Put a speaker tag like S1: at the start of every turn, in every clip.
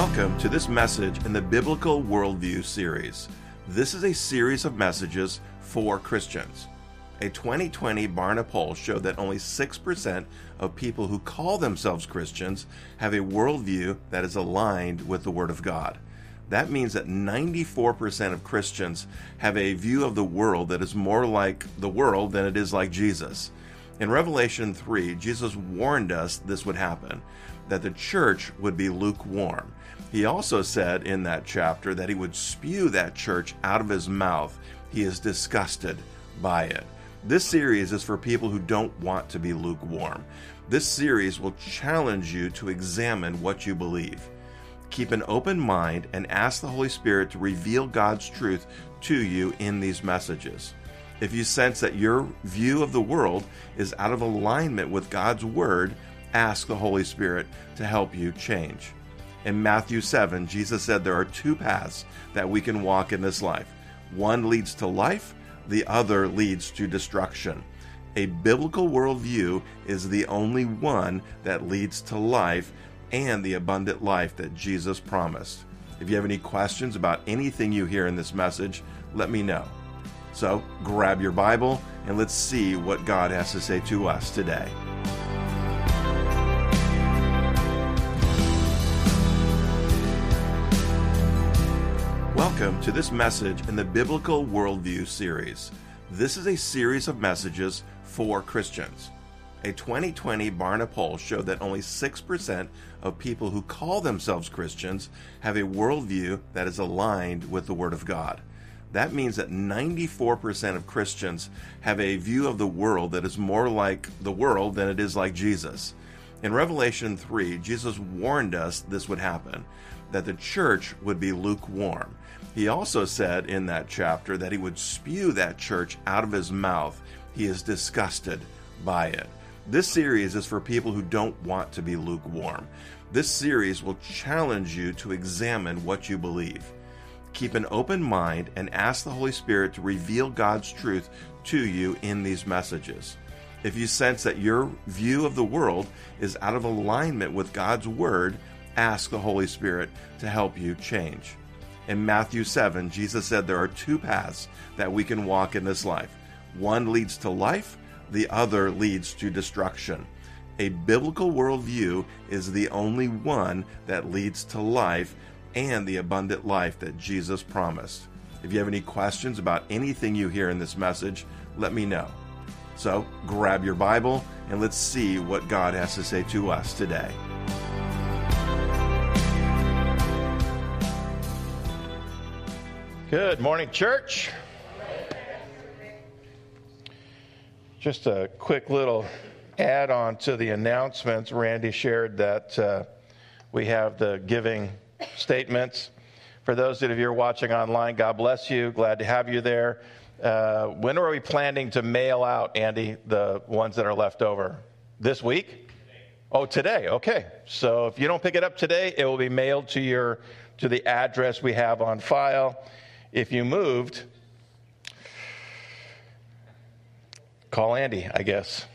S1: Welcome to this message in the Biblical Worldview series. This is a series of messages for Christians. A 2020 Barna poll showed that only 6% of people who call themselves Christians have a worldview that is aligned with the Word of God. That means that 94% of Christians have a view of the world that is more like the world than it is like Jesus. In Revelation 3, Jesus warned us this would happen, that the church would be lukewarm. He also said in that chapter that he would spew that church out of his mouth. He is disgusted by it. This series is for people who don't want to be lukewarm. This series will challenge you to examine what you believe. Keep an open mind and ask the Holy Spirit to reveal God's truth to you in these messages. If you sense that your view of the world is out of alignment with God's Word, ask the Holy Spirit to help you change. In Matthew 7, Jesus said there are two paths that we can walk in this life. One leads to life, the other leads to destruction. A biblical worldview is the only one that leads to life and the abundant life that Jesus promised. If you have any questions about anything you hear in this message, let me know. So grab your Bible and let's see what God has to say to us today. Welcome to this message in the Biblical Worldview series. This is a series of messages for Christians. A 2020 Barna poll showed that only 6% of people who call themselves Christians have a worldview that is aligned with the Word of God. That means that 94% of Christians have a view of the world that is more like the world than it is like Jesus. In Revelation 3, Jesus warned us this would happen, that the church would be lukewarm. He also said in that chapter that he would spew that church out of his mouth. He is disgusted by it. This series is for people who don't want to be lukewarm. This series will challenge you to examine what you believe. Keep an open mind and ask the Holy Spirit to reveal God's truth to you in these messages. If you sense that your view of the world is out of alignment with God's Word, ask the Holy Spirit to help you change. In Matthew 7, Jesus said there are two paths that we can walk in this life. One leads to life, the other leads to destruction. A biblical worldview is the only one that leads to life and the abundant life that Jesus promised. If you have any questions about anything you hear in this message, let me know. So grab your Bible and let's see what God has to say to us today.
S2: Good morning, church. Just a quick little add-on to the announcements. Randy shared that we have the giving statements. For those of you who are watching online, God bless you. Glad to have you there. When are we planning to mail out, Andy, the ones that are left over? This week? Oh, today. Okay. So if you don't pick it up today, it will be mailed to the address we have on file. If you moved, call Andy, I guess.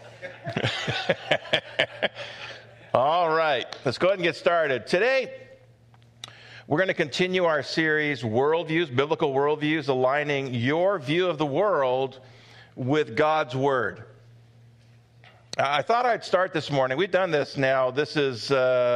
S2: All right, let's go ahead and get started. Today, we're going to continue our series, Worldviews, Biblical Worldviews, aligning your view of the world with God's Word. I thought I'd start this morning. We've done this now. This is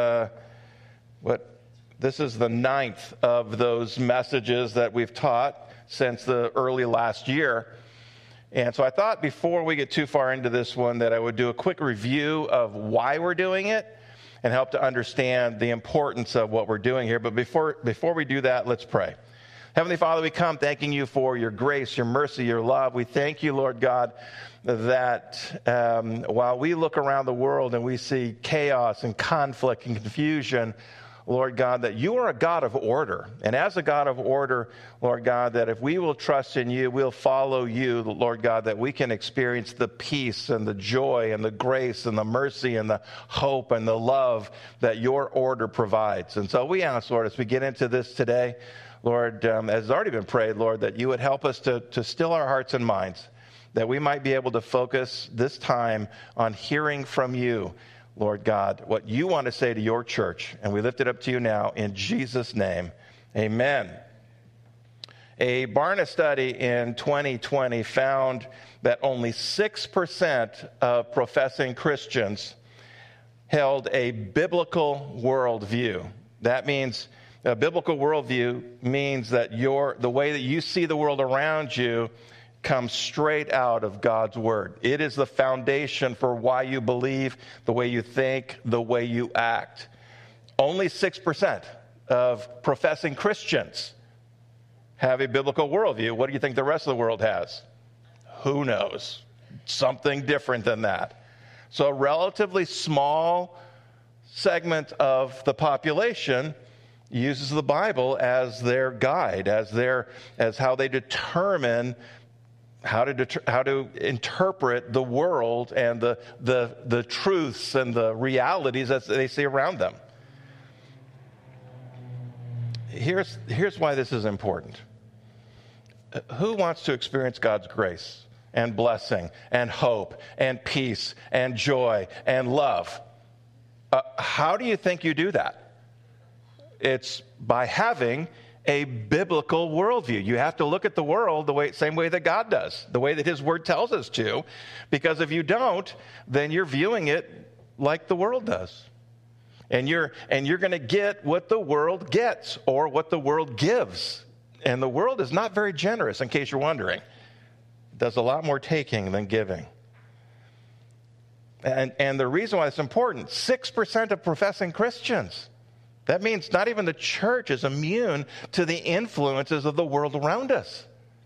S2: This is the 9th of those messages that we've taught since the early last year. And so I thought before we get too far into this one that I would do a quick review of why we're doing it and help to understand the importance of what we're doing here. But before we do that, let's pray. Heavenly Father, we come thanking you for your grace, your mercy, your love. We thank you, Lord God, that while we look around the world and we see chaos and conflict and confusion, Lord God, that you are a God of order. And as a God of order, Lord God, that if we will trust in you, we'll follow you, Lord God, that we can experience the peace and the joy and the grace and the mercy and the hope and the love that your order provides. And so we ask, Lord, as we get into this today, Lord, as has already been prayed, Lord, that you would help us to still our hearts and minds, that we might be able to focus this time on hearing from you, Lord God, what you want to say to your church. And we lift it up to you now in Jesus' name. Amen. A Barna study in 2020 found that only 6% of professing Christians held a biblical worldview. That means a biblical worldview means that the way that you see the world around you comes straight out of God's word. It is the foundation for why you believe, the way you think, the way you act. Only 6% of professing Christians have a biblical worldview. What do you think the rest of the world has? Who knows? Something different than that. So a relatively small segment of the population uses the Bible as their guide, as how they determine how to interpret the world and the truths and the realities that they see around them. Here's why this is important. Who wants to experience God's grace and blessing and hope and peace and joy and love? How do you think you do that? It's by having a biblical worldview. You have to look at the world same way that God does, the way that his word tells us to, because if you don't, then you're viewing it like the world does. And you're going to get what the world gets or what the world gives. And the world is not very generous, in case you're wondering. It does a lot more taking than giving. And the reason why it's important, 6% of professing Christians. That means not even the church is immune to the influences of the world around us.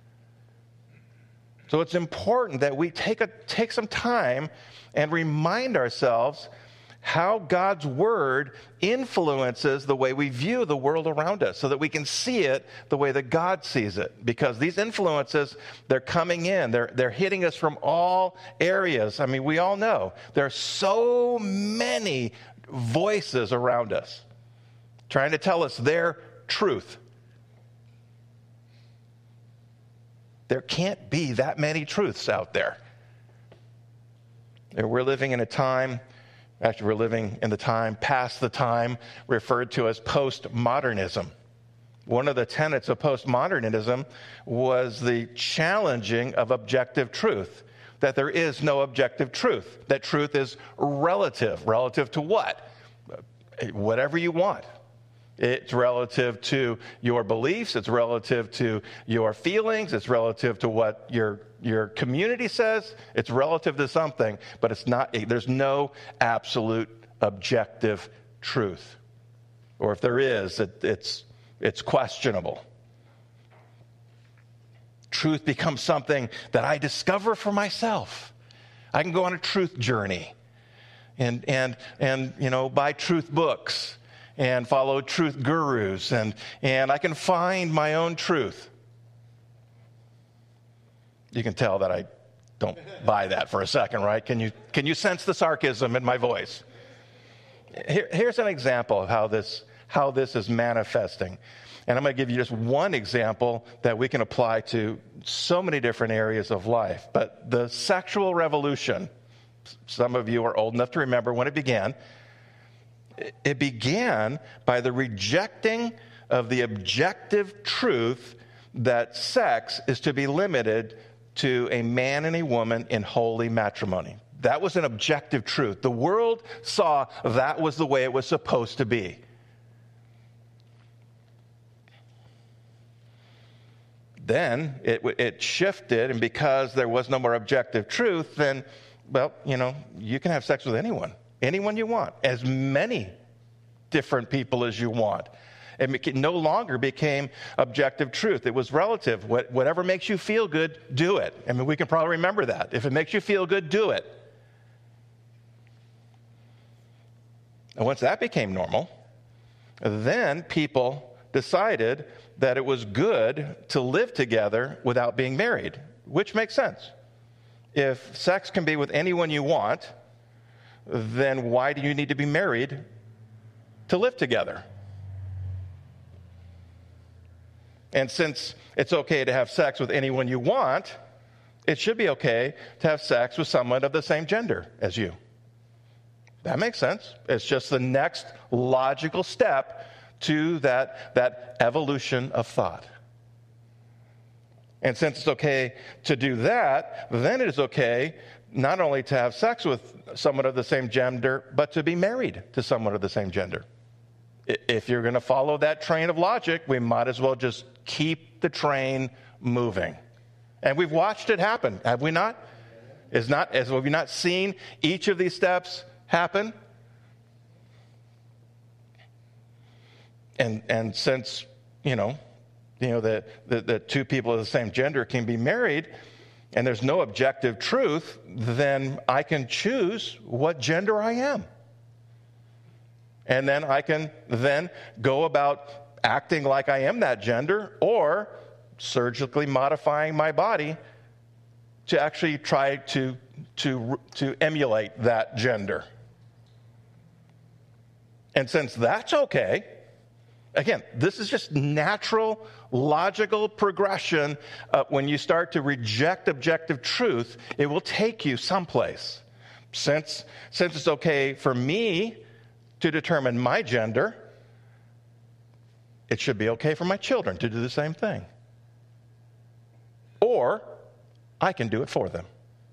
S2: So it's important that we take some time and remind ourselves how God's word influences the way we view the world around us so that we can see it the way that God sees it. Because these influences, they're coming in. They're hitting us from all areas. I mean, we all know there are so many voices around us trying to tell us their truth. There can't be that many truths out there. We're living in a time, actually we're living in the time, past the time, referred to as postmodernism. One of the tenets of postmodernism was the challenging of objective truth, that there is no objective truth, that truth is relative. Relative to what? Whatever you want. It's relative to your beliefs. It's relative to your feelings. It's relative to what your community says. It's relative to something, but it's not. There's no absolute objective truth, or if there is, it's questionable. Truth becomes something that I discover for myself. I can go on a truth journey, and buy truth books. And follow truth gurus, and I can find my own truth. You can tell that I don't buy that for a second, right? Can you sense the sarcasm in my voice? Here's an example of how this is manifesting. And I'm going to give you just one example that we can apply to so many different areas of life. But the sexual revolution, some of you are old enough to remember when it began. It began by the rejecting of the objective truth that sex is to be limited to a man and a woman in holy matrimony. That was an objective truth. The world saw that was the way it was supposed to be. Then it shifted, and because there was no more objective truth, then, you can have sex with anyone you want, as many different people as you want. It no longer became objective truth. It was relative. Whatever makes you feel good, do it. I mean, we can probably remember that. If it makes you feel good, do it. And once that became normal, then people decided that it was good to live together without being married, which makes sense. If sex can be with anyone you want, then why do you need to be married to live together? And since it's okay to have sex with anyone you want, it should be okay to have sex with someone of the same gender as you. That makes sense. It's just the next logical step to that evolution of thought. And since it's okay to do that, then it is okay not only to have sex with someone of the same gender, but to be married to someone of the same gender. If you're going to follow that train of logic, we might as well just keep the train moving. And we've watched it happen, have we not? Have we not seen each of these steps happen? And since, that two people of the same gender can be married, and there's no objective truth, then I can choose what gender I am. And then I can then go about acting like I am that gender, or surgically modifying my body to actually try to emulate that gender. And since that's okay, again, this is just natural, logical progression. When you start to reject objective truth, it will take you someplace. Since it's okay for me to determine my gender, it should be okay for my children to do the same thing. Or I can do it for them.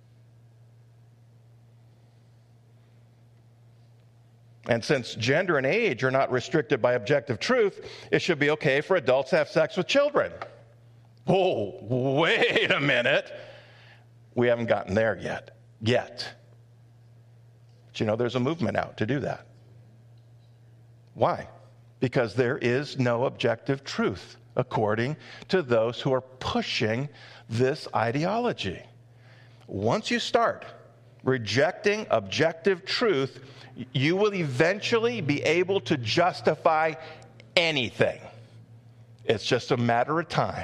S2: And since gender and age are not restricted by objective truth, it should be okay for adults to have sex with children. Oh, wait a minute. We haven't gotten there yet. But there's a movement out to do that. Why? Because there is no objective truth according to those who are pushing this ideology. Once you start rejecting objective truth, you will eventually be able to justify anything. It's just a matter of time.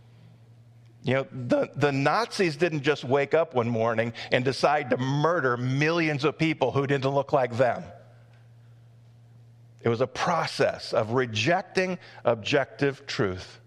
S2: The Nazis didn't just wake up one morning and decide to murder millions of people who didn't look like them. It was a process of rejecting objective truth.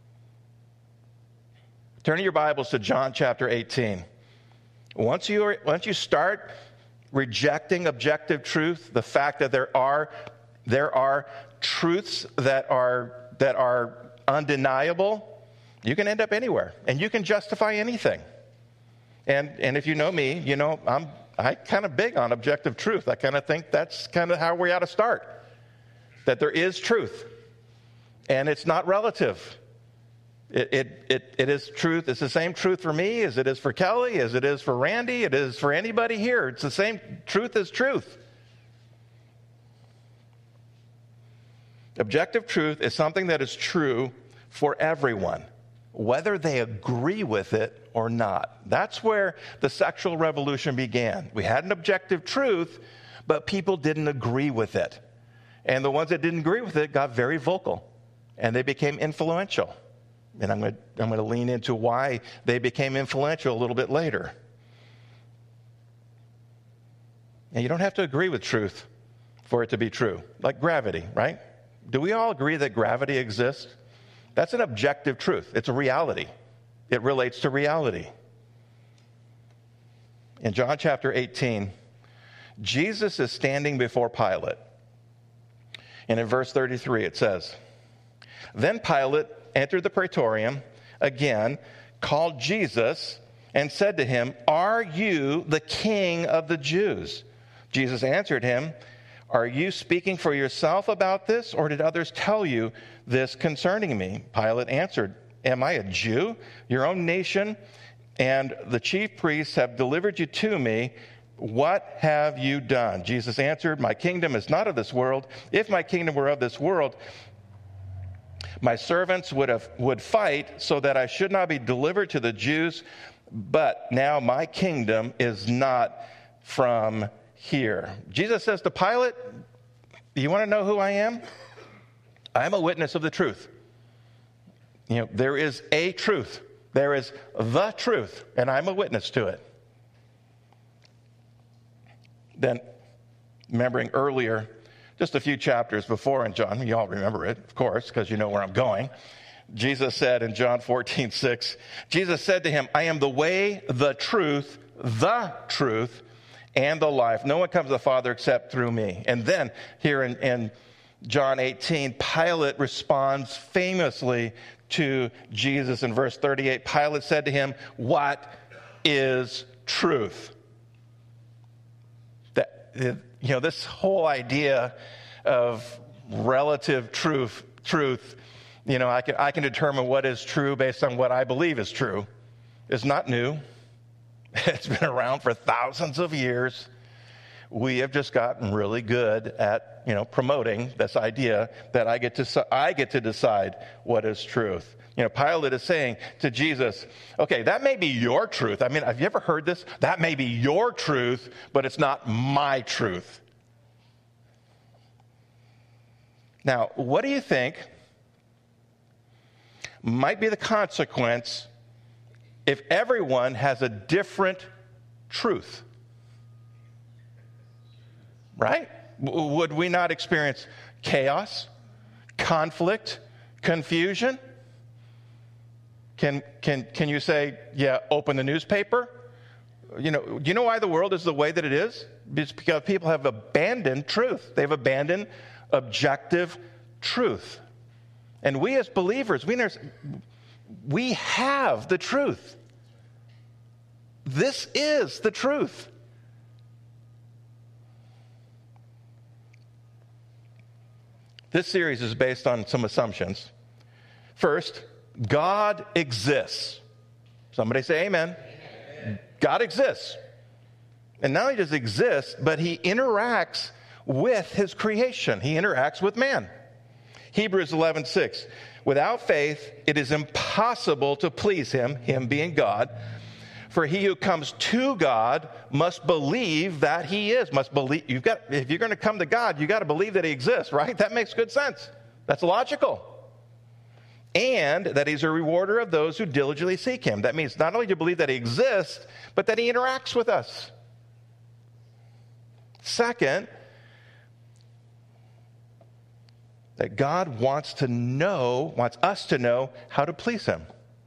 S2: Turn your Bibles to John chapter 18. Once you start rejecting objective truth, the fact that there are truths that are undeniable, you can end up anywhere, and you can justify anything. And if you know me, I kind of big on objective truth. I kind of think that's kind of how we ought to start. That there is truth, and it's not relative. It is truth. It's the same truth for me as it is for Kelly, as it is for Randy, it is for anybody here. It's the same truth as truth. Objective truth is something that is true for everyone, whether they agree with it or not. That's where the sexual revolution began. We had an objective truth, but people didn't agree with it. And the ones that didn't agree with it got very vocal, and they became influential. And I'm going to lean into why they became influential a little bit later. And you don't have to agree with truth for it to be true. Like gravity, right? Do we all agree that gravity exists? That's an objective truth. It's a reality. It relates to reality. In John chapter 18, Jesus is standing before Pilate. And in verse 33 it says, "Then Pilate entered the praetorium again, called Jesus, and said to him, 'Are you the king of the Jews?' Jesus answered him, 'Are you speaking for yourself about this, or did others tell you this concerning me?' Pilate answered, 'Am I a Jew? Your own nation and the chief priests have delivered you to me. What have you done?' Jesus answered, 'My kingdom is not of this world. If my kingdom were of this world, my servants would fight so that I should not be delivered to the Jews. But now my kingdom is not from here.'" Jesus says to Pilate, "You want to know who I am? I'm a witness of the truth. There is a truth. There is the truth, and I'm a witness to it." Then, remembering earlier, just a few chapters before in John, you all remember it, of course, because you know where I'm going. Jesus said in John 14:6, Jesus said to him, "I am the way, the truth, and the life. No one comes to the Father except through me. And then here in John 18, Pilate responds famously to Jesus in verse 38. Pilate said to him, "What is truth?" This whole idea of relative truth, I can determine what is true based on what I believe is true, is not new. It's been around for thousands of years. We have just gotten really good at, promoting this idea that I get to decide what is truth. Pilate is saying to Jesus, okay, that may be your truth. I mean, have you ever heard this? That may be your truth, but it's not my truth. Now, what do you think might be the consequence if everyone has a different truth? Right? Would we not experience chaos, conflict, confusion? Can you say, yeah, open the newspaper? Do you know why the world is the way that it is? It's because people have abandoned truth. They've abandoned objective truth. And we as believers, we have the truth. This is the truth. This series is based on some assumptions. First, God exists. Somebody say amen. Amen. God exists. And not only does he exist, but he interacts with his creation. He interacts with man. Hebrews 11:6. Without faith, it is impossible to please him being God. For he who comes to God must believe that he is. If you're going to come to God, you got to believe that he exists, right? That makes good sense. That's logical. And that he's a rewarder of those who diligently seek him. That means not only do you believe that he exists, but that he interacts with us. Second, that God wants us to know how to please him.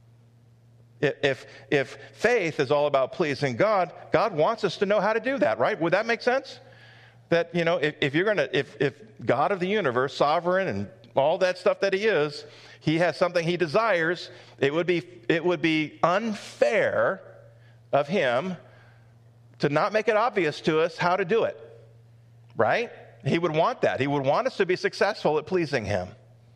S2: If faith is all about pleasing God, God wants us to know how to do that, right? Would that make sense? That, if God of the universe, sovereign and all that stuff that he is, he has something he desires, it would be unfair of him to not make it obvious to us how to do it, right? He would want that. He would want us to be successful at pleasing him.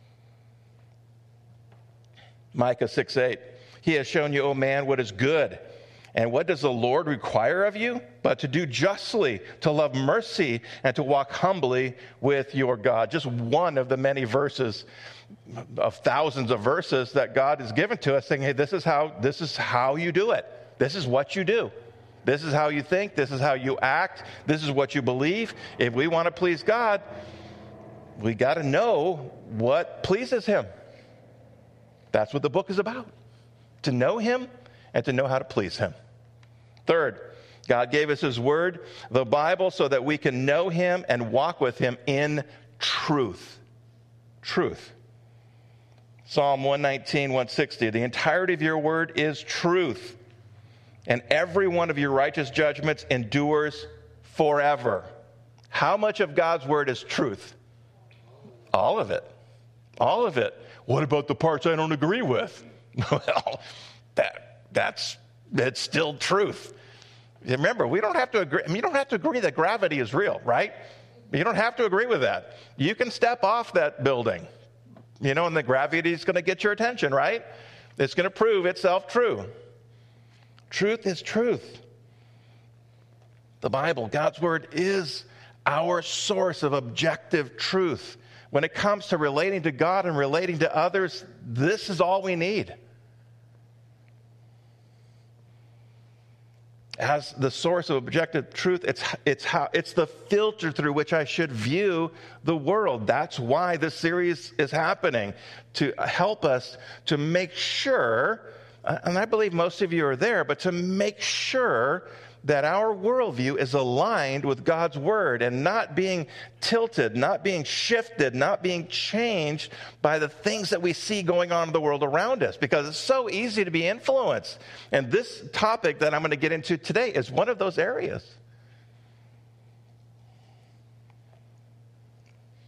S2: Micah 6:8. He has shown you, O man, what is good. And what does the Lord require of you? But to do justly, to love mercy, and to walk humbly with your God. Just one of the many verses, of thousands of verses that God has given to us saying, hey, this is how you do it. This is what you do. This is how you think. This is how you act. This is what you believe. If we want to please God, we got to know what pleases him. That's what the book is about. To know him and to know how to please him. Third, God gave us his word, the Bible, so that we can know him and walk with him in truth. Truth. Psalm 119, 160. The entirety of your word is truth, and every one of your righteous judgments endures forever. How much of God's word is truth? All of it. All of it. What about the parts I don't agree with? Well, that's still truth. Remember, we don't have to agree. You don't have to agree that gravity is real, right? You don't have to agree with that. You can step off that building, and the gravity is going to get your attention, right? It's going to prove itself true. Truth is truth. The Bible, God's word, is our source of objective truth. When it comes to relating to God and relating to others, this is all we need. As the source of objective truth, it's the filter through which I should view the world. That's why this series is happening, to help us to make sure, and I believe most of you are there, but to make sure that our worldview is aligned with God's word and not being tilted, not being shifted, not being changed by the things that we see going on in the world around us, because it's so easy to be influenced. And this topic that I'm going to get into today is one of those areas.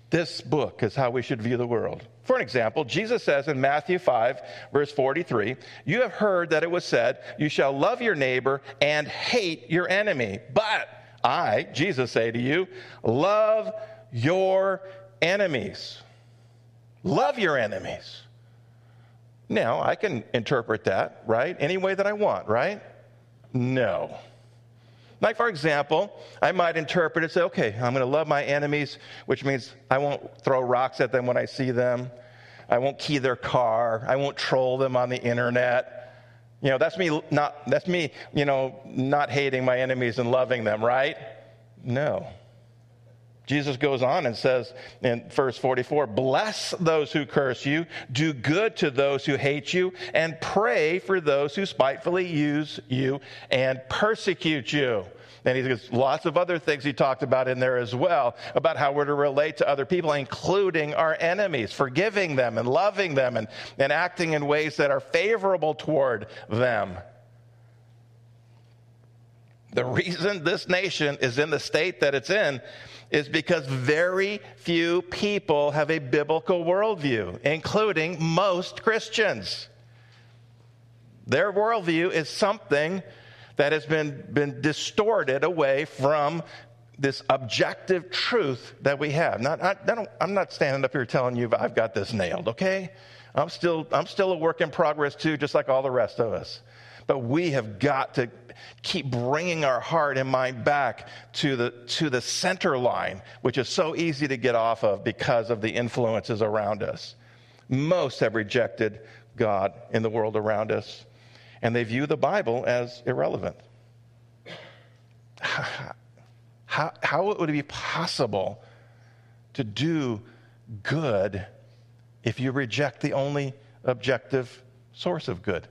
S2: This book is how we should view the world. For an example, Jesus says in Matthew 5, verse 43, "You have heard that it was said, 'You shall love your neighbor and hate your enemy.' But I, Jesus, say to you, love your enemies." Love your enemies. Now, I can interpret that, right, any way that I want, right? No. Like, for example, I might interpret it, say, okay, I'm going to love my enemies, which means I won't throw rocks at them when I see them. I won't key their car. I won't troll them on the internet. That's me not hating my enemies and loving them, right? No. Jesus goes on and says in verse 44, "Bless those who curse you, do good to those who hate you, and pray for those who spitefully use you and persecute you." And there's lots of other things he talked about in there as well, about how we're to relate to other people, including our enemies, forgiving them and loving them and acting in ways that are favorable toward them. The reason this nation is in the state that it's in is because very few people have a biblical worldview, including most Christians. Their worldview is something that has been distorted away from this objective truth that we have. I'm not standing up here telling you I've got this nailed, okay? I'm still a work in progress too, just like all the rest of us. But we have got to keep bringing our heart and mind back to the center line, which is so easy to get off of because of the influences around us. Most have rejected God in the world around us, and they view the Bible as irrelevant. How would it be possible to do good if you reject the only objective source of good?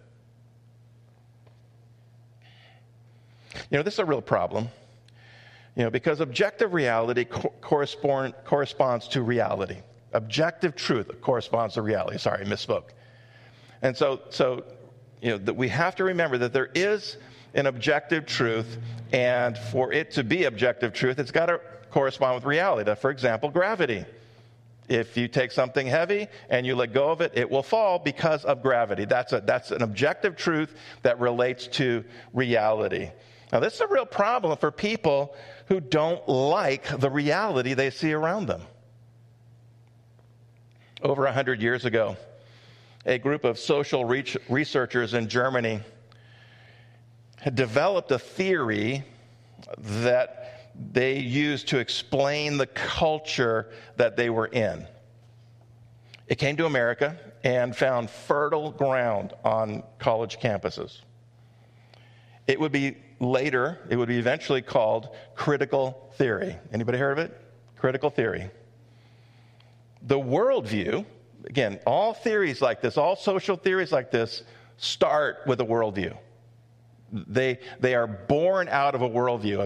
S2: This is a real problem, because objective reality corresponds to reality. Objective truth corresponds to reality. Sorry, I misspoke. And so that we have to remember that there is an objective truth, and for it to be objective truth, it's got to correspond with reality. For example, gravity. If you take something heavy and you let go of it, it will fall because of gravity. That's an objective truth that relates to reality. Now, this is a real problem for people who don't like the reality they see around them. Over 100 years ago, a group of social researchers in Germany had developed a theory that they used to explain the culture that they were in. It came to America and found fertile ground on college campuses. It would be eventually called critical theory. Anybody heard of it? Critical theory. The worldview, again, all theories like this, all social theories like this, start with a worldview. They are born out of a worldview,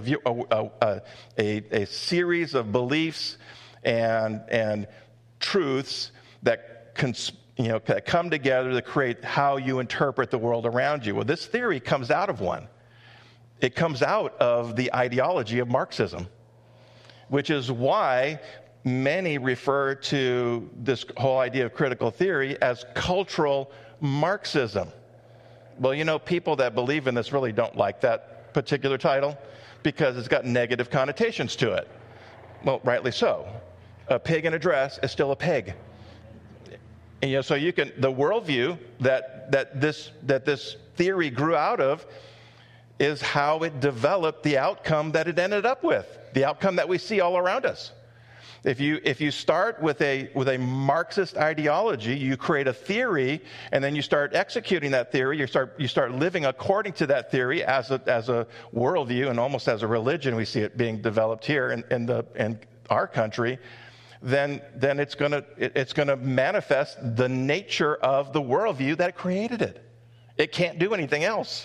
S2: a series of beliefs and truths that come together to create how you interpret the world around you. Well, this theory comes out of one. It comes out of the ideology of Marxism, which is why many refer to this whole idea of critical theory as cultural Marxism. Well, people that believe in this really don't like that particular title because it's got negative connotations to it. Well, rightly so. A pig in a dress is still a pig. And, so the worldview that this theory grew out of is how it developed the outcome that it ended up with, the outcome that we see all around us. If you start with a Marxist ideology, you create a theory, and then you start executing that theory. You start living according to that theory as a worldview and almost as a religion. We see it being developed here in our country. Then it's gonna manifest the nature of the worldview that created it. It can't do anything else.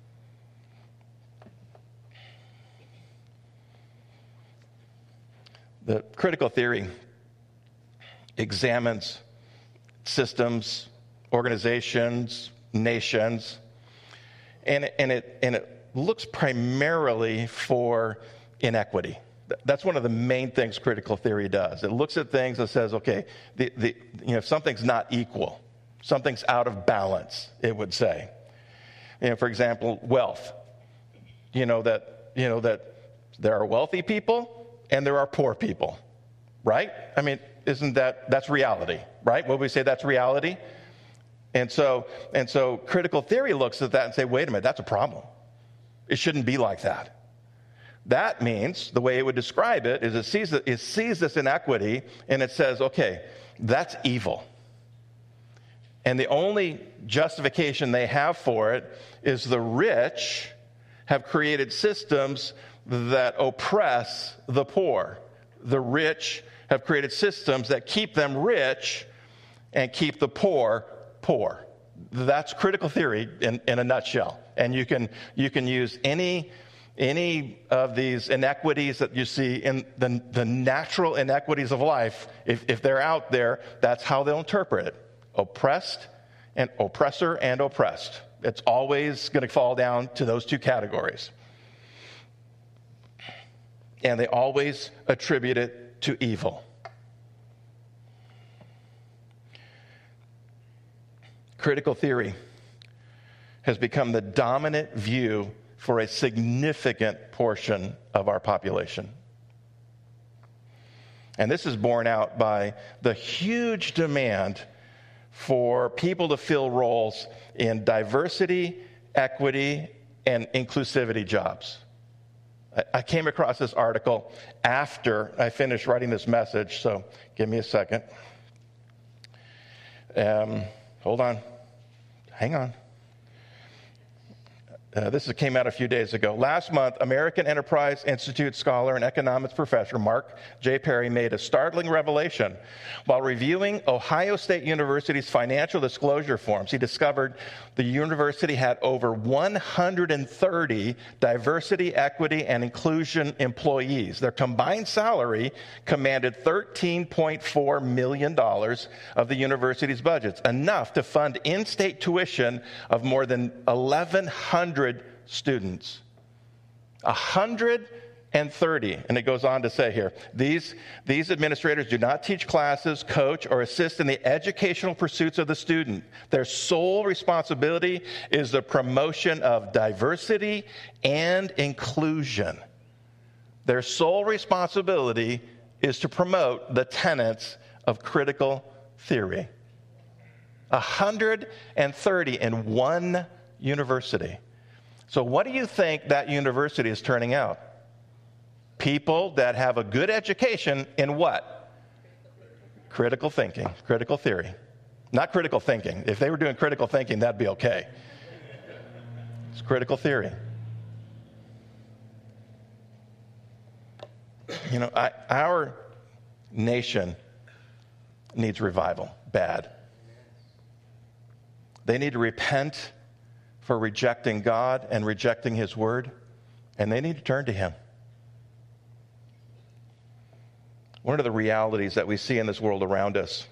S2: The critical theory examines systems, organizations, nations, and it looks primarily for inequity. That's one of the main things critical theory does. It looks at things and says, okay, if something's not equal, something's out of balance, it would say. For example, wealth. That there are wealthy people and there are poor people, right? I mean, that's reality, right? Would we say that's reality? And so critical theory looks at that and say, wait a minute, that's a problem. It shouldn't be like that. That means, the way it would describe it, is it sees this inequity and it says, okay, that's evil. And the only justification they have for it is the rich have created systems that oppress the poor. The rich have created systems that keep them rich and keep the poor poor. That's critical theory in a nutshell. And you can use any of these inequities that you see in the natural inequities of life. If they're out there, that's how they'll interpret it. Oppressed and oppressor and oppressed. It's always going to fall down to those two categories. And they always attribute it to evil. Critical theory has become the dominant view for a significant portion of our population. And this is borne out by the huge demand for people to fill roles in diversity, equity, and inclusivity jobs. I came across this article after I finished writing this message, so give me a second. Hold on. Hang on. This came out a few days ago. Last month, American Enterprise Institute scholar and economics professor Mark J. Perry made a startling revelation. While reviewing Ohio State University's financial disclosure forms, he discovered the university had over 130 diversity, equity, and inclusion employees. Their combined salary commanded $13.4 million of the university's budgets, enough to fund in-state tuition of more than 1,100 students. 130, and it goes on to say here, these administrators do not teach classes, coach, or assist in the educational pursuits of the student. Their sole responsibility is the promotion of diversity and inclusion. Their sole responsibility is to promote the tenets of critical theory. 130 in one university. So what do you think that university is turning out? People that have a good education in what? Critical thinking, critical theory. Not critical thinking. If they were doing critical thinking, that'd be okay. It's critical theory. Our nation needs revival, bad. They need to repent for rejecting God and rejecting His Word, and they need to turn to Him. One of the realities that we see in this world around us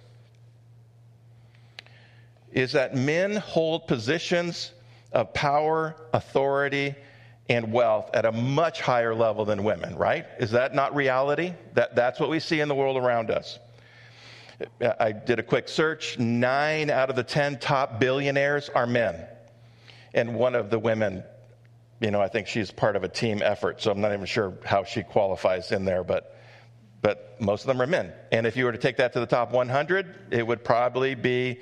S2: is that men hold positions of power, authority, and wealth at a much higher level than women, right? Is that not reality? That's what we see in the world around us. I did a quick search. 9 out of the 10 top billionaires are men. And one of the women, I think she's part of a team effort, so I'm not even sure how she qualifies in there, but most of them are men. And if you were to take that to the top 100, it would probably be,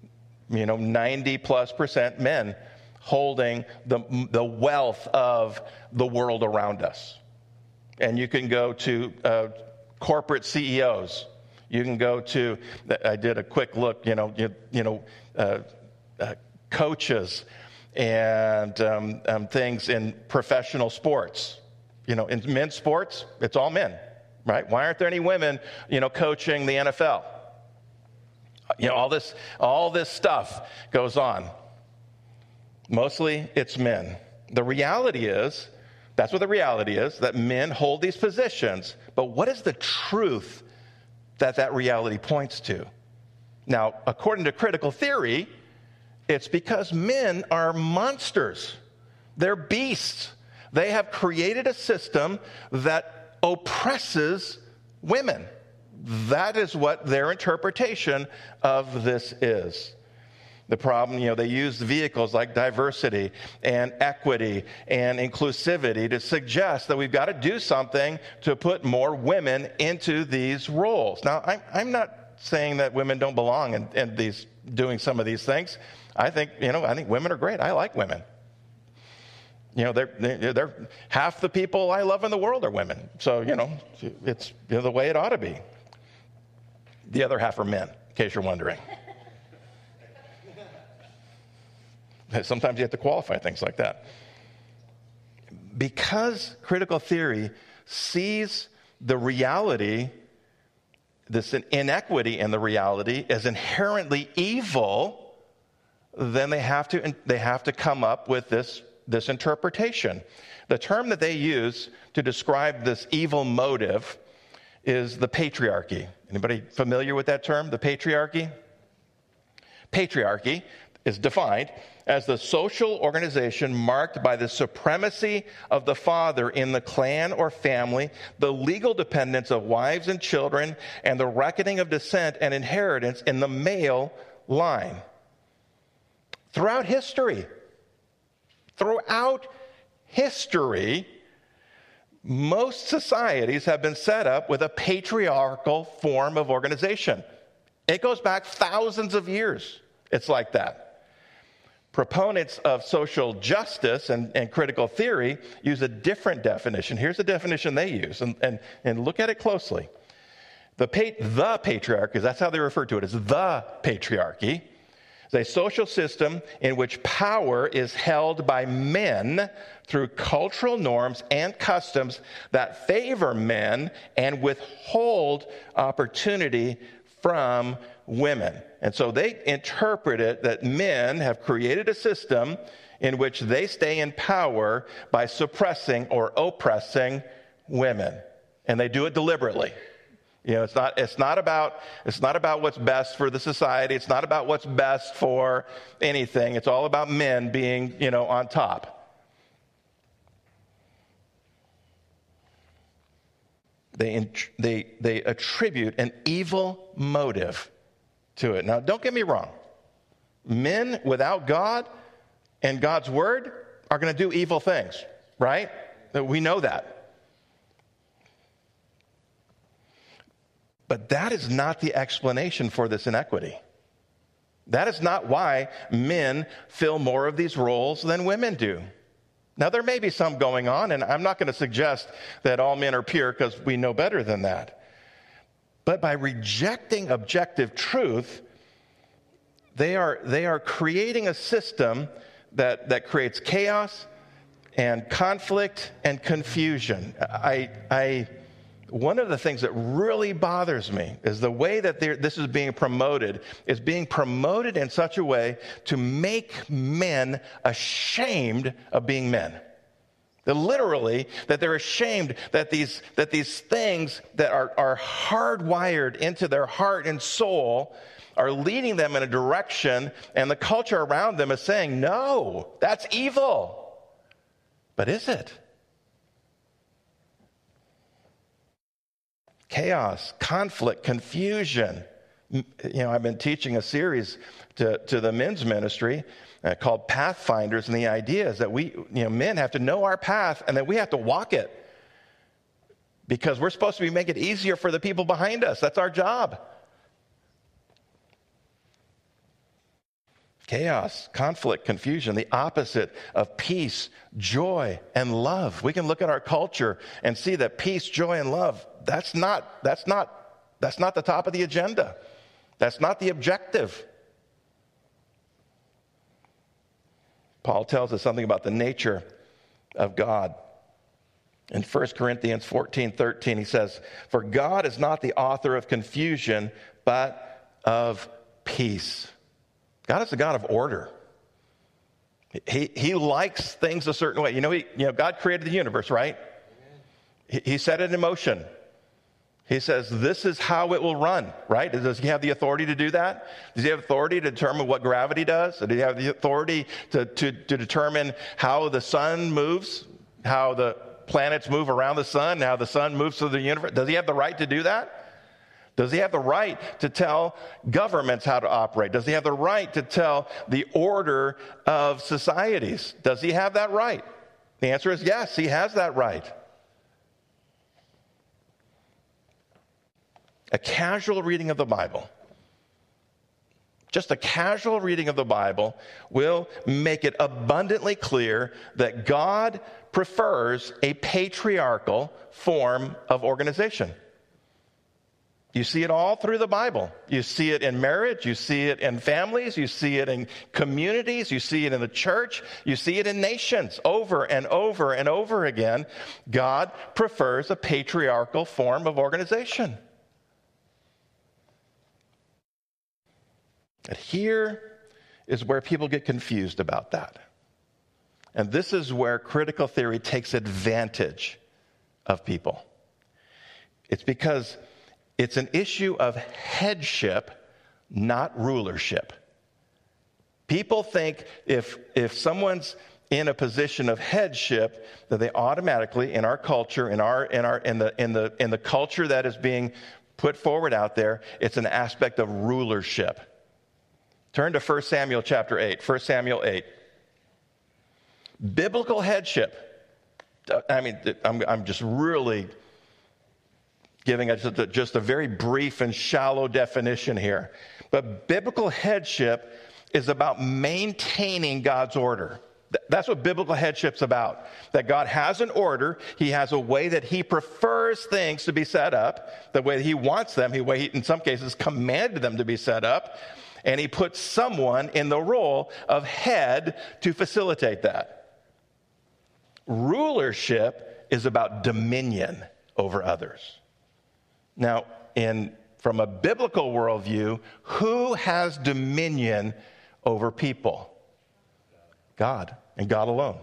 S2: 90+% men holding the wealth of the world around us. And you can go to corporate CEOs. You can go to, I did a quick look, coaches and things in professional sports. In men's sports, it's all men, right? Why aren't there any women, coaching the NFL? All this stuff goes on. Mostly it's men. The reality is, that's what the reality is, that men hold these positions. But what is the truth that reality points to? Now, according to critical theory, it's because men are monsters. They're beasts. They have created a system that oppresses women. That is what their interpretation of this is. The problem, they use vehicles like diversity and equity and inclusivity to suggest that we've got to do something to put more women into these roles. Now, I'm not saying that women don't belong in these doing some of these things. I think women are great. I like women. They're half the people I love in the world are women. So, it's the way it ought to be. The other half are men, in case you're wondering. Sometimes you have to qualify things like that. Because critical theory sees the reality, this inequity in the reality, as inherently evil, then they have to come up with this interpretation. The term that they use to describe this evil motive is the patriarchy. Anybody familiar with that term, the patriarchy? Patriarchy is defined as the social organization marked by the supremacy of the father in the clan or family, the legal dependence of wives and children, and the reckoning of descent and inheritance in the male line. Throughout history, most societies have been set up with a patriarchal form of organization. It goes back thousands of years. It's like that. Proponents of social justice and critical theory use a different definition. Here's the definition they use, and look at it closely. The patriarchy, that's how they refer to it, is the patriarchy. It's a social system in which power is held by men through cultural norms and customs that favor men and withhold opportunity from women. And so they interpret it that men have created a system in which they stay in power by suppressing or oppressing women. And they do it deliberately. It's not about what's best for the society. It's not about what's best for anything. It's all about men being, on top. They attribute an evil motive to it. Now, don't get me wrong. Men without God and God's word are going to do evil things, right? We know that. But that is not the explanation for this inequity. That is not why men fill more of these roles than women do. Now, there may be some going on, and I'm not going to suggest that all men are pure because we know better than that. But by rejecting objective truth, they are creating a system that creates chaos and conflict and confusion. One of the things that really bothers me is the way that this is being promoted in such a way to make men ashamed of being men. Literally, that they're ashamed that these things that are hardwired into their heart and soul are leading them in a direction, and the culture around them is saying, no, that's evil. But is it? Chaos, conflict, confusion. I've been teaching a series to the men's ministry called Pathfinders, and the idea is that men have to know our path and that we have to walk it because we're supposed to make it easier for the people behind us. That's our job. Chaos, conflict, confusion, the opposite of peace, joy, and love. We can look at our culture and see that peace, joy, and love, that's not the top of the agenda. That's not the objective. Paul tells us something about the nature of God. In 1 Corinthians 14:13, he says, "For God is not the author of confusion, but of peace." God is a God of order. He likes things a certain way. God created the universe, right? He set it in motion. He says, this is how it will run, right? Does he have the authority to do that? Does he have authority to determine what gravity does? Does he have the authority to determine how the sun moves, how the planets move around the sun, how the sun moves through the universe? Does he have the right to do that? Does he have the right to tell governments how to operate? Does he have the right to tell the order of societies? Does he have that right? The answer is yes, he has that right. A casual reading of the Bible, just a casual reading of the Bible, will make it abundantly clear that God prefers a patriarchal form of organization. You see it all through the Bible. You see it in marriage. You see it in families. You see it in communities. You see it in the church. You see it in nations over and over and over again. God prefers a patriarchal form of organization. And here is where people get confused about that. And this is where critical theory takes advantage of people. It's because it's an issue of headship, not rulership. People think if someone's in a position of headship, that they automatically, in our culture, in the culture that is being put forward out there, it's an aspect of rulership. Turn to 1 Samuel chapter 8. 1 Samuel 8. Biblical headship. I mean, I'm just really giving just a very brief and shallow definition here. But biblical headship is about maintaining God's order. That's what biblical headship's about. That God has an order. He has a way that he prefers things to be set up, the way he wants them, the way he, in some cases, commanded them to be set up. And he puts someone in the role of head to facilitate that. Rulership is about dominion over others. Now, from a biblical worldview, who has dominion over people? God, and God alone.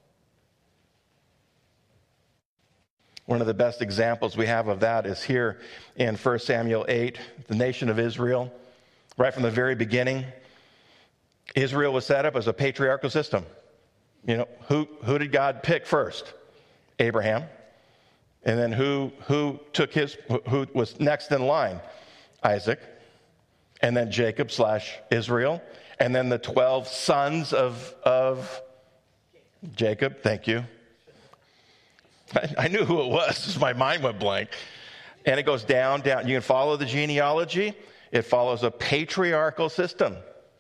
S2: One of the best examples we have of that is here in 1 Samuel 8, the nation of Israel. Right from the very beginning, Israel was set up as a patriarchal system. You know, who did God pick first? Abraham. And then who was next in line? Isaac. And then Jacob / Israel. And then the 12 sons of Jacob. Thank you. I knew who it was, just my mind went blank. And it goes down. You can follow the genealogy. It follows a patriarchal system.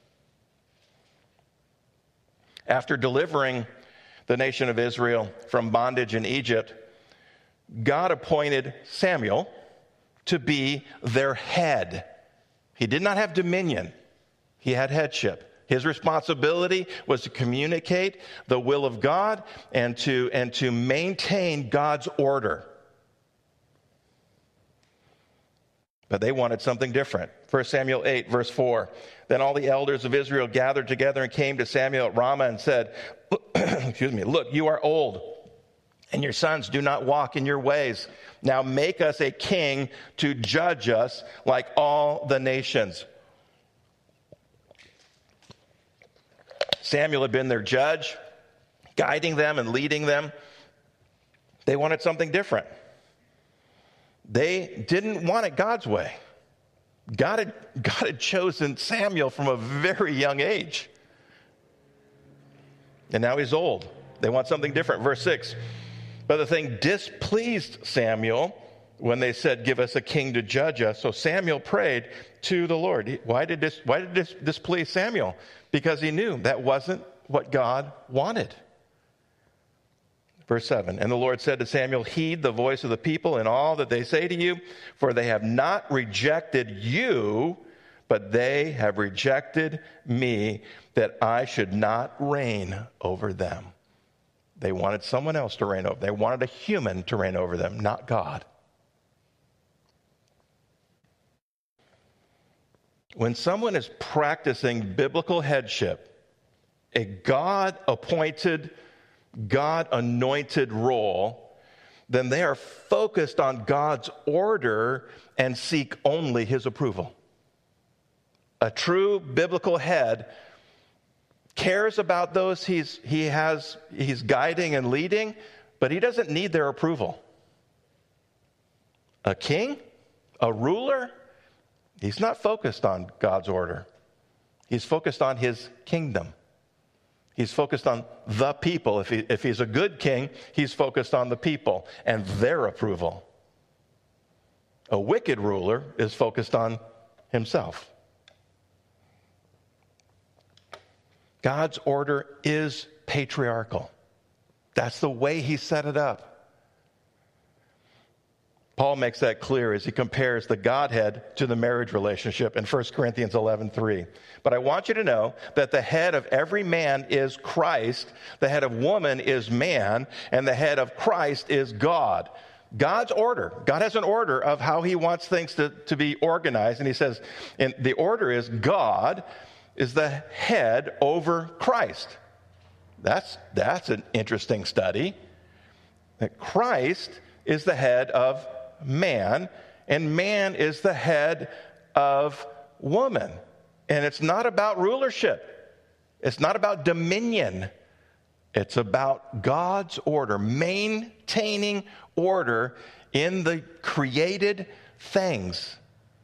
S2: After delivering the nation of Israel from bondage in Egypt, God appointed Samuel to be their head. He did not have dominion. He had headship. His responsibility was to communicate the will of God and to maintain God's order. But they wanted something different. 1 Samuel 8, verse 4. Then all the elders of Israel gathered together and came to Samuel at Ramah and said, look, you are old, and your sons do not walk in your ways. Now make us a king to judge us like all the nations. Samuel had been their judge, guiding them and leading them. They wanted something different. They didn't want it God's way. God had chosen Samuel from a very young age. And now he's old. They want something different. Verse 6. But the thing displeased Samuel when they said, give us a king to judge us. So Samuel prayed to the Lord. Why did this displease Samuel? Because he knew that wasn't what God wanted. Verse 7, and the Lord said to Samuel, heed the voice of the people in all that they say to you, for they have not rejected you, but they have rejected me, that I should not reign over them. They wanted someone else to reign over them. They wanted a human to reign over them, not God. When someone is practicing biblical headship, a God-appointed, God-anointed role, then they are focused on God's order and seek only his approval. A true biblical head cares about those he's guiding and leading, but he doesn't need their approval. A king, a ruler, he's not focused on God's order. He's focused on his kingdom. He's focused on the people. If he's a good king, he's focused on the people and their approval. A wicked ruler is focused on himself. God's order is patriarchal. That's the way he set it up. Paul makes that clear as he compares the Godhead to the marriage relationship in 1 Corinthians 11:3. But I want you to know that the head of every man is Christ, the head of woman is man, and the head of Christ is God. God's order. God has an order of how he wants things to be organized. And he says, and the order is God is the head over Christ. That's an interesting study. That Christ is the head of man, and man is the head of woman. And it's not about rulership. It's not about dominion. It's about God's order, maintaining order in the created things.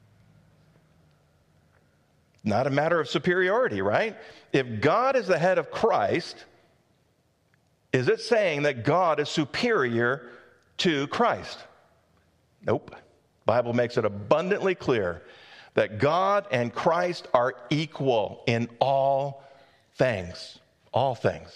S2: Not a matter of superiority, right? If God is the head of Christ, is it saying that God is superior to Christ? Nope. The Bible makes it abundantly clear that God and Christ are equal in all things. All things.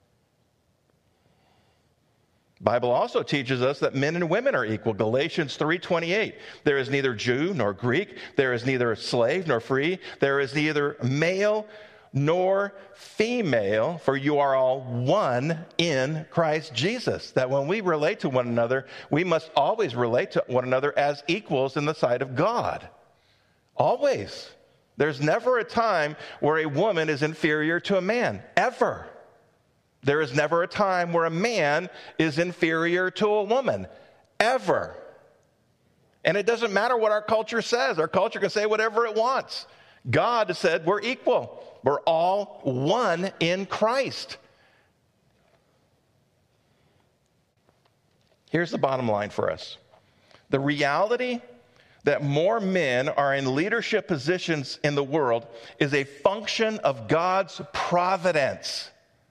S2: The Bible also teaches us that men and women are equal. Galatians 3:28. There is neither Jew nor Greek. There is neither slave nor free. There is neither male nor female, for you are all one in Christ Jesus. That when we relate to one another, we must always relate to one another as equals in the sight of God. Always. There's never a time where a woman is inferior to a man, ever. There is never a time where a man is inferior to a woman, ever. And it doesn't matter what our culture says. Our culture can say whatever it wants. God has said we're equal. We're all one in Christ. Here's the bottom line for us. The reality that more men are in leadership positions in the world is a function of God's providence.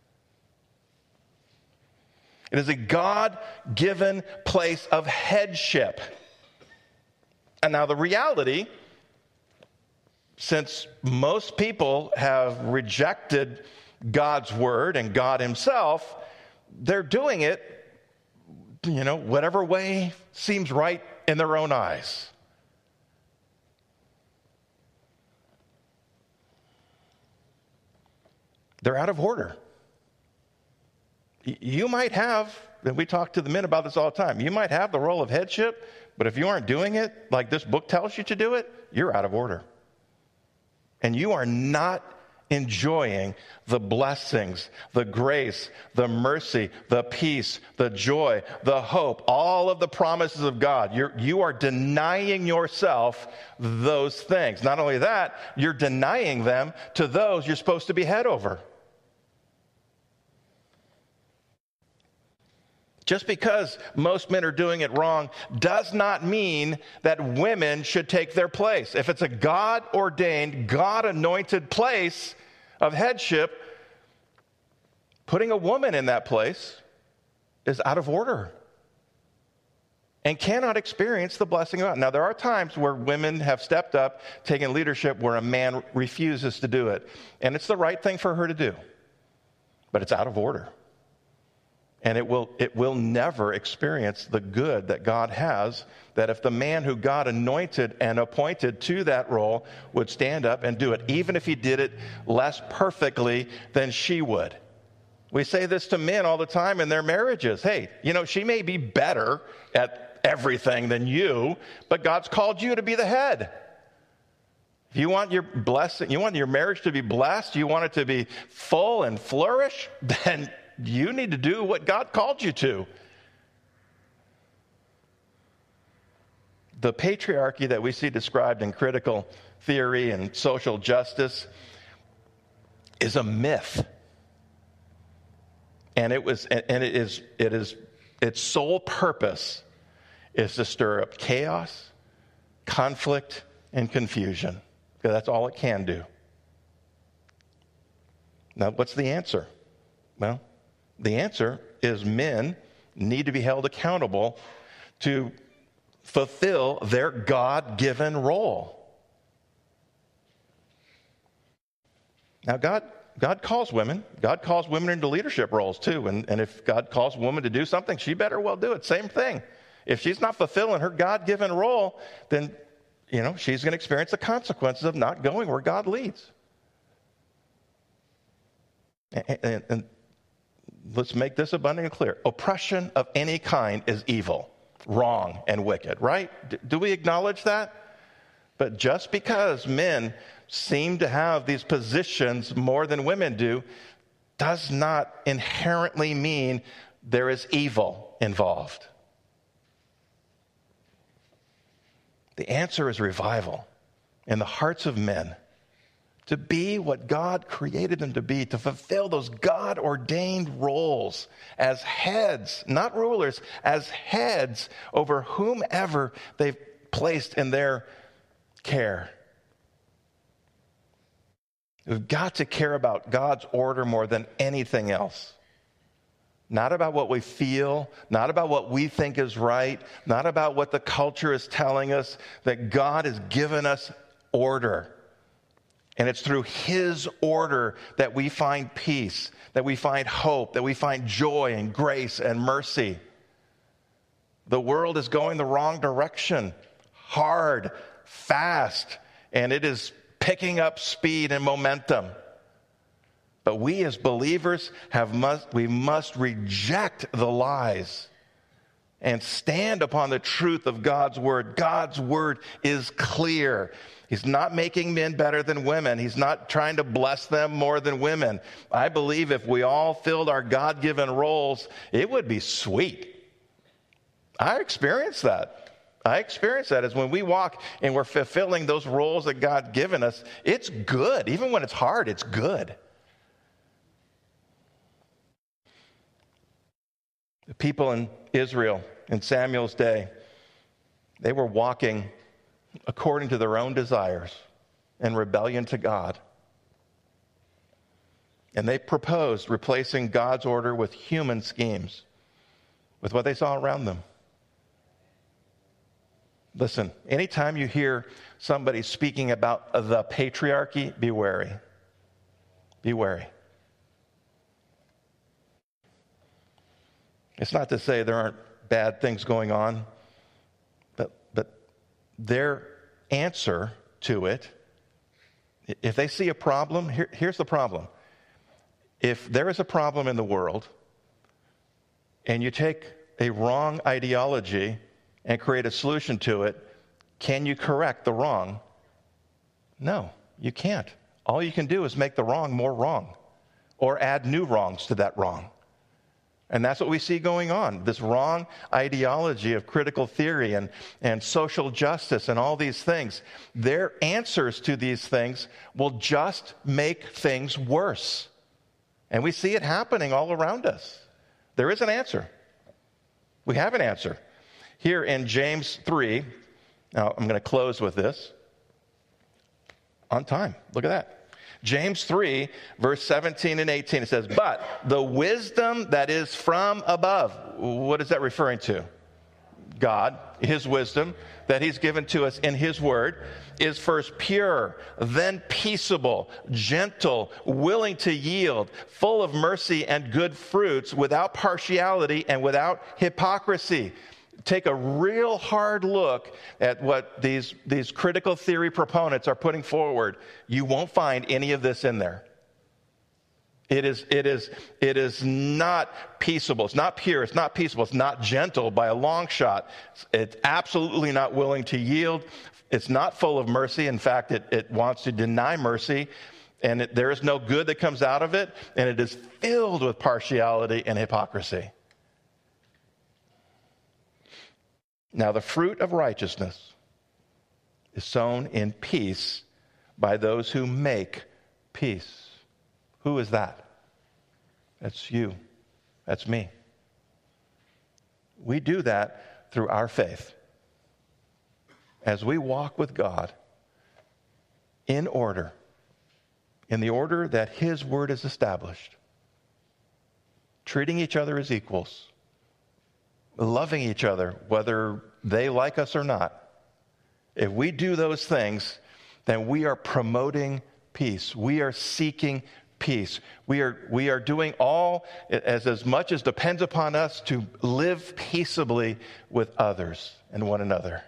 S2: It is a God-given place of headship. And now the reality, since most people have rejected God's word and God himself, they're doing it, whatever way seems right in their own eyes. They're out of order. You might have, and we talk to the men about this all the time, you might have the role of headship, but if you aren't doing it like this book tells you to do it, you're out of order. And you are not enjoying the blessings, the grace, the mercy, the peace, the joy, the hope, all of the promises of God. You are denying yourself those things. Not only that, you're denying them to those you're supposed to be head over. Just because most men are doing it wrong does not mean that women should take their place. If it's a God-ordained, God-anointed place of headship, putting a woman in that place is out of order and cannot experience the blessing of God. Now, there are times where women have stepped up, taken leadership where a man refuses to do it, and it's the right thing for her to do, but it's out of order. And it will never experience the good that God has, that if the man who God anointed and appointed to that role would stand up and do it, even if he did it less perfectly than she would. We say this to men all the time in their marriages. Hey, she may be better at everything than you, but God's called you to be the head. If you want your blessing, you want your marriage to be blessed, you want it to be full and flourish, then you need to do what God called you to. The patriarchy that we see described in critical theory and social justice is a myth. And it is its sole purpose is to stir up chaos, conflict, and confusion. Because that's all it can do. Now, what's the answer? Well, the answer is men need to be held accountable to fulfill their God-given role. Now, God calls women. God calls women into leadership roles too. And if God calls a woman to do something, she better well do it. Same thing. If she's not fulfilling her God-given role, then, she's going to experience the consequences of not going where God leads. And let's make this abundantly clear. Oppression of any kind is evil, wrong, and wicked, right? Do we acknowledge that? But just because men seem to have these positions more than women do, does not inherently mean there is evil involved. The answer is revival in the hearts of men to be what God created them to be, to fulfill those God-ordained roles as heads, not rulers, as heads over whomever they've placed in their care. We've got to care about God's order more than anything else. Not about what we feel, not about what we think is right, not about what the culture is telling us, that God has given us order. And it's through His order that we find peace, that we find hope, that we find joy and grace and mercy. The world is going the wrong direction, hard, fast, and it is picking up speed and momentum. But we as believers we must reject the lies and stand upon the truth of God's word. God's word is clear. He's not making men better than women. He's not trying to bless them more than women. I believe if we all filled our God-given roles, it would be sweet. I experienced that. As when we walk and we're fulfilling those roles that God's given us, it's good. Even when it's hard, it's good. The people in Israel in Samuel's day, they were walking according to their own desires in rebellion to God. And they proposed replacing God's order with human schemes, with what they saw around them. Listen, anytime you hear somebody speaking about the patriarchy, be wary. Be wary. It's not to say there aren't bad things going on, but their answer to it, if they see a problem, here's the problem. If there is a problem in the world and you take a wrong ideology and create a solution to it, can you correct the wrong? No, you can't. All you can do is make the wrong more wrong or add new wrongs to that wrong. And that's what we see going on, this wrong ideology of critical theory and social justice and all these things. Their answers to these things will just make things worse. And we see it happening all around us. There is an answer. We have an answer. Here in James 3, now I'm going to close with this. On time. Look at that. James 3, verse 17 and 18, it says, "But the wisdom that is from above," what is that referring to? God, His wisdom that He's given to us in His word, "is first pure, then peaceable, gentle, willing to yield, full of mercy and good fruits, without partiality and without hypocrisy." Take a real hard look at what these critical theory proponents are putting forward. You won't find any of this in there. It is not peaceable. It's not pure. It's not peaceable. It's not gentle by a long shot. It's absolutely not willing to yield. It's not full of mercy. In fact, it wants to deny mercy. And there is no good that comes out of it. And it is filled with partiality and hypocrisy. Now, the fruit of righteousness is sown in peace by those who make peace. Who is that? That's you. That's me. We do that through our faith. As we walk with God in order, in the order that His Word is established, treating each other as equals, loving each other, whether they like us or not. If we do those things, then we are promoting peace. We are seeking peace. We are doing all as much as depends upon us to live peaceably with others and one another.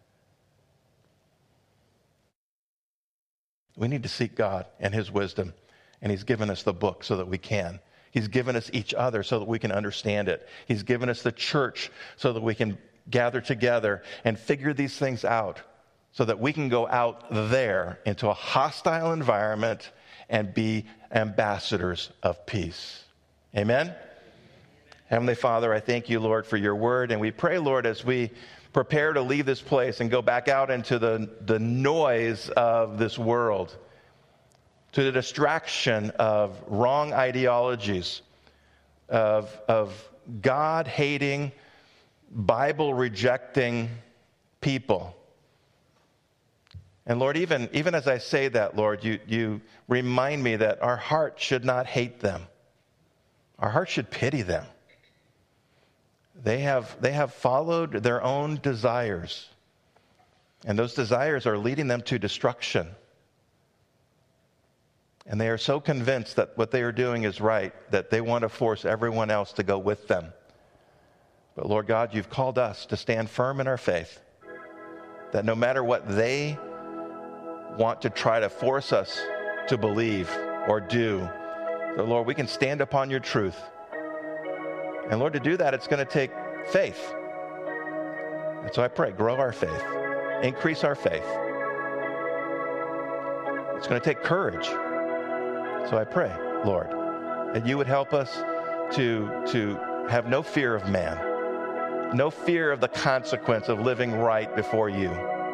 S2: We need to seek God and His wisdom, and He's given us the book so that we can. He's given us each other so that we can understand it. He's given us the church so that we can gather together and figure these things out, so that we can go out there into a hostile environment and be ambassadors of peace. Amen? Heavenly Father, I thank you, Lord, for your word. And we pray, Lord, as we prepare to leave this place and go back out into the noise of this world, to the distraction of wrong ideologies, of God-hating, Bible-rejecting people. And Lord, even as I say that, Lord, you remind me that our heart should not hate them. Our heart should pity them. They have followed their own desires, and those desires are leading them to destruction. And they are so convinced that what they are doing is right that they want to force everyone else to go with them. But Lord God, you've called us to stand firm in our faith, that no matter what they want to try to force us to believe or do, that Lord, we can stand upon your truth. And Lord, to do that, it's going to take faith. And so I pray, grow our faith, increase our faith. It's going to take courage. So I pray, Lord, that you would help us to have no fear of man, no fear of the consequence of living right before you.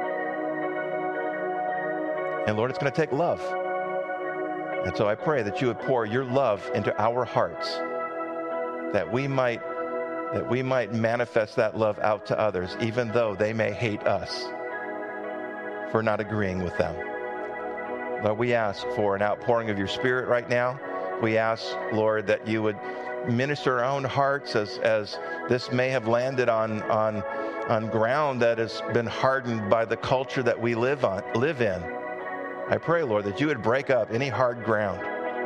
S2: And Lord, it's going to take love. And so I pray that you would pour your love into our hearts, that we might manifest that love out to others, even though they may hate us for not agreeing with them. Lord, we ask for an outpouring of your Spirit right now. We ask, Lord, that you would minister our own hearts as this may have landed on ground that has been hardened by the culture that we live in. I pray, Lord, that you would break up any hard ground.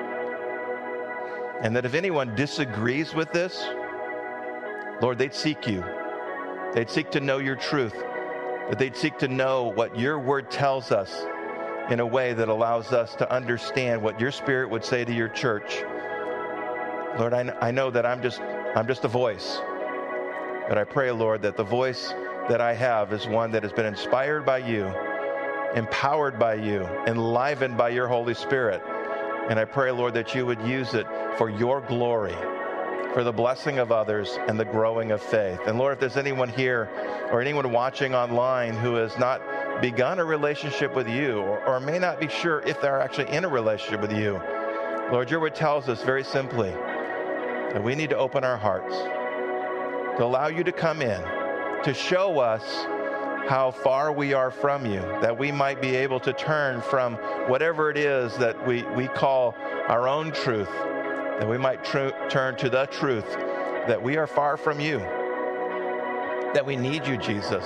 S2: And that if anyone disagrees with this, Lord, they'd seek you. They'd seek to know your truth. That they'd seek to know what your word tells us in a way that allows us to understand what your Spirit would say to your church. Lord, I know that I'm just a voice. But I pray, Lord, that the voice that I have is one that has been inspired by you, empowered by you, enlivened by your Holy Spirit. And I pray, Lord, that you would use it for your glory, for the blessing of others and the growing of faith. And Lord, if there's anyone here or anyone watching online who has not begun a relationship with you or may not be sure if they're actually in a relationship with you, Lord, your word tells us very simply that we need to open our hearts, to allow you to come in, to show us how far we are from you, that we might be able to turn from whatever it is that we call our own truth, that we might turn to the truth, that we are far from you, that we need you, Jesus.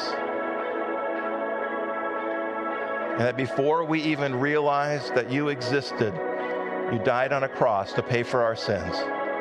S2: And that before we even realized that you existed, you died on a cross to pay for our sins.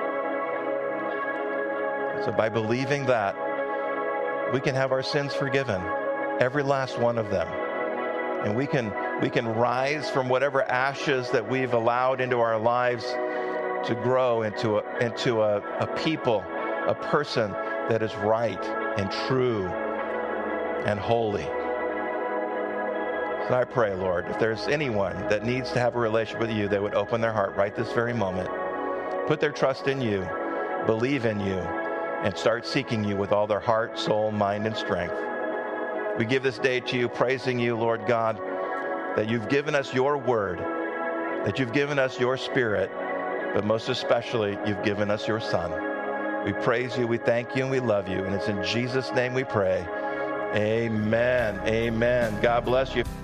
S2: So by believing that, we can have our sins forgiven, every last one of them. And we can rise from whatever ashes that we've allowed into our lives to grow into a people, a person that is right and true and holy. So I pray, Lord, if there's anyone that needs to have a relationship with you, they would open their heart right this very moment, put their trust in you, believe in you, and start seeking you with all their heart, soul, mind, and strength. We give this day to you, praising you, Lord God, that you've given us your word, that you've given us your Spirit, but most especially, you've given us your Son. We praise you, we thank you, and we love you. And it's in Jesus' name we pray. Amen. Amen. God bless you.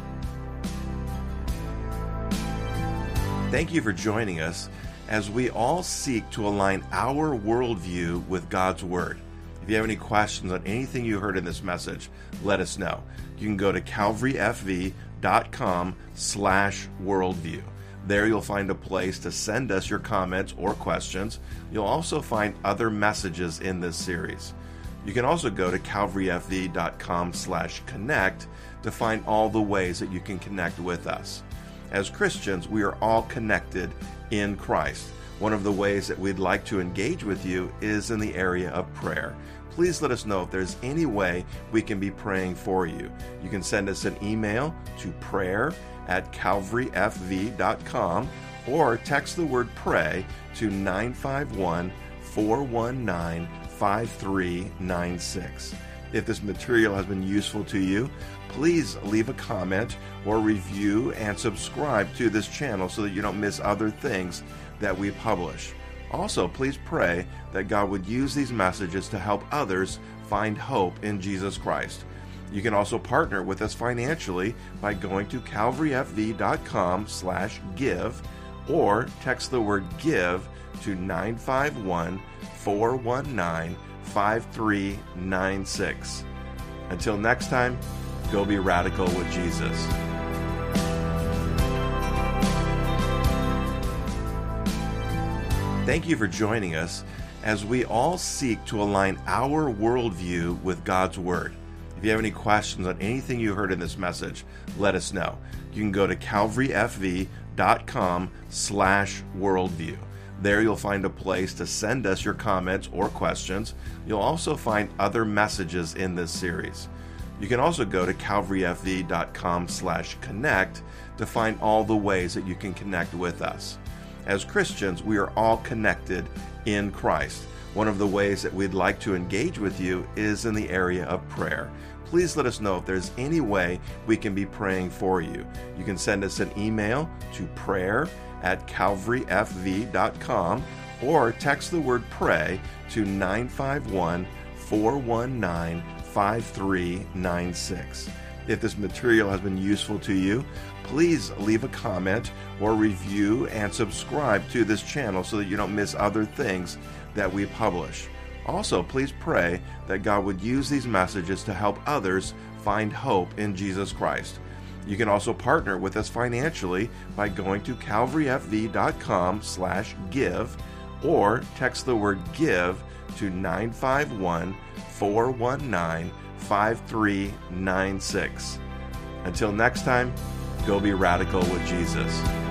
S1: Thank you for joining us as we all seek to align our worldview with God's Word. If you have any questions on anything you heard in this message, let us know. You can go to calvaryfv.com/worldview. There you'll find a place to send us your comments or questions. You'll also find other messages in this series. You can also go to calvaryfv.com/connect to find all the ways that you can connect with us. As Christians, we are all connected in Christ. One of the ways that we'd like to engage with you is in the area of prayer. Please let us know if there's any way we can be praying for you. You can send us an email to prayer@calvaryfv.com or text the word pray to 951-419-5396. If this material has been useful to you, please leave a comment or review and subscribe to this channel so that you don't miss other things that we publish. Also, please pray that God would use these messages to help others find hope in Jesus Christ. You can also partner with us financially by going to calvaryfv.com/give or text the word give to 951-419-5396. Until next time, go be radical with Jesus. Thank you for joining us as we all seek to align our worldview with God's Word. If you have any questions on anything you heard in this message, let us know. You can go to calvaryfv.com/worldview. There you'll find a place to send us your comments or questions. You'll also find other messages in this series. You can also go to calvaryfv.com/connect to find all the ways that you can connect with us. As Christians, we are all connected in Christ. One of the ways that we'd like to engage with you is in the area of prayer. Please let us know if there's any way we can be praying for you. You can send us an email to prayer@calvaryfv.com or text the word pray to 951-419-5396. If this material has been useful to you, please leave a comment or review and subscribe to this channel so that you don't miss other things that we publish. Also, please pray that God would use these messages to help others find hope in Jesus Christ. You can also partner with us financially by going to calvaryfv.com/give or text the word give to 951-419-5396. Until next time, go be radical with Jesus.